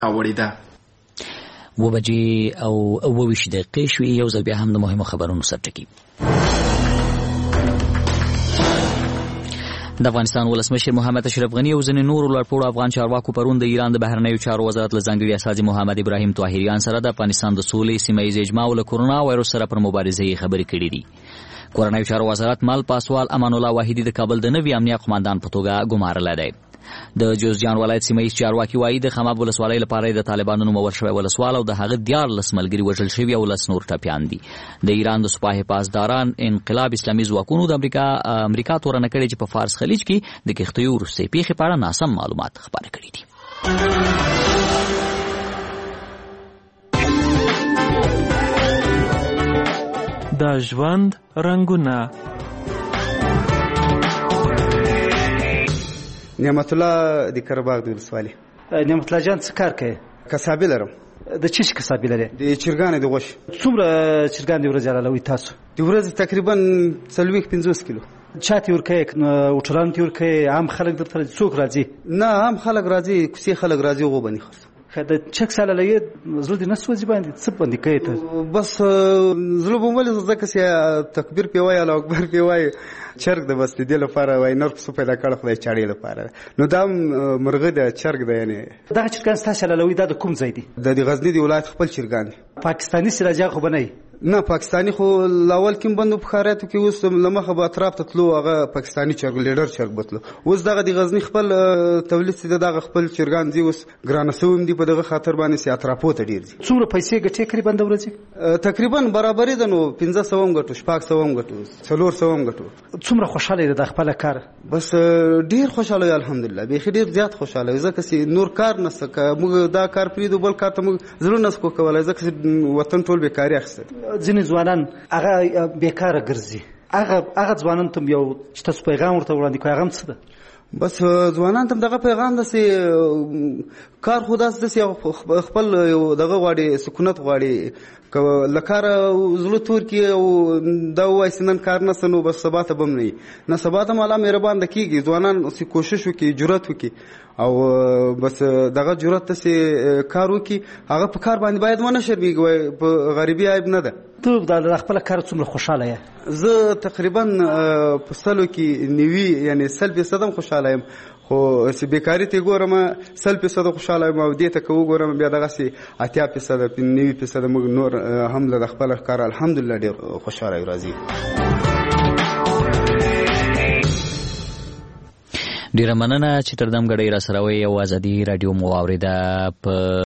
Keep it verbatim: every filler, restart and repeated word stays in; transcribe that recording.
اوړېده. اوه بجې او اوه ویشت دقیقې شوې. یو ځل بیا هم د مهمو خبرونو سرټکي. د افغانستان ولسمشر محمد اشرف غني او ځینې نورو لوړپوړو افغان چارواکو پرون د ایران د بهرنیو چارو وزارت له ځانګړي استازي محمد ابراهیم طاهریان سره د افغانستان د سولې، سیمه ییز اجماع او له کورونا وایرس سره پر مبارزې خبرې کړې دي. کورنیو چارو وزارت مل پاسوال امان الله واحدي د کابل د نوي امنیه قوماندان په توګه ګمارلی دی. د جوزجان ولایت سیمه ییز چارواکي وایي د خماب ولسوالۍ لپاره د طالبانو نومول شوی ولسوال او د هغه دیارلس ملګري وژل شوي او لس نور ټپیان دي. د ایران د سپاه حفاظداران انقلاب اسلامي ځواکونو د امریکا امریکا تورنه کړې چې په فارس خلیج کې د کښتیو وروستۍ پیښې په اړه ناسم معلومات خپاره کړي دي. د ژوند رنګونه. نعمت الله د کرباغ د ولسوالۍ. نعمت الله جان څه کار کوي؟ کسابي لرم. د څه شي کسابي لري؟ د چرګانې د غوښې. څومره چرګان د ورځې حلالوئ تاسو؟ د ورځې تقریبا څلوېښت پنځوس کیلو. چا ته ورکوئ؟ هوټلانو ته ورکوئ؟ عام خلک درته څوک راځي؟ نه، عام خلک راځي، کوڅې خلک راځي، هغو باندې خرڅوم. د چک حلالوئ زړه دې نه سوځي باندې څه باندې کوئ ته؟ بس زړه به ولې ځکه چې تکبیر پې وایي، الله اکبر پې وایي، چرګ د بس د دې لپاره وایي نر پسه پیدا کړه خدای چاړې لپاره. نو دا مرغه ده، چرګ ده. یعنې دغه چرګان ستاسو حلالوئ دا د کوم ځای دي؟ د غزني د ولایت خپل چرګان دي. پاکستاني سراجان خو به نه وي؟ نه، پاکستاني خو لاول کې بندو په ښاریاتو کې اوس له مخه به اطراف ته تلو، هغه پاکستاني چرګ لیډر چرګ به تلو. اوس دغه د غزني خپل تولید چې دغه خپل چرګان دي اوس ګرانه سوي هم دي، په دغه خاطر باندې چې اطرافو ته ډېر دي. څومره پیسې ګټې تقریبا د ورځې؟ تقریبا برابرې ده، نو پنځه سوه هم ګټو، شپږ سوه هم ګټو، څلور سوه هم ګټو. څومره خوشحاله یې د خپله کار؟ بس ډېر خوشحاله یو الحمدلله، بیخي ډېر زیات خوشحاله یو، ځکه چې نور کار نشته. که موږ دا کار پرېږدو بل کار ته موږ زړه نه شو کولی، ځکه چې وطن ټول بېکاري اخیسته. ځینې ځوانان هغه بیکاره ګرځي، هغه هغه ځوانان ته یو چې تاسو پیغام ورته وړاندې کوئ، هغه هم څه ده؟ بس ځوانان ته دغه پیغام ده چې کار خو داسې داسې خپل یو دغه غواړي، سکونت غواړي. که له کاره زړه تور کړي او دا ووایي چې نن کار نشته، نو بس سبا ته به هم نه وي. نه، سبا ته هم الله مهربان ده کېږي. ځوانان چې کوشش وکړي، جرأت وکړي او بس دغه جرأت ته چې کار وکړي، هغه په کار باندې باید ونه شرمېږي، په غریبي عیب نه ده. ته د خپله کار څومره خوشحاله یې؟ زه تقریبا په سلو کې نوي یعنې سل فیصد هم خوشحاله یم، خو چې بیکاري ته ګورم سل فیصده خوشحاله یم، او دې ته که وګورم بیا دغسې اتیا فیصده نوي فیصده موږ نور هم له خپله کار الحمدلله ډېر خوشحاله یو، راځي. ډیره مننه چې تر دم ګډۍ را سره وئ. او ازادي راډیو مو واورېده. په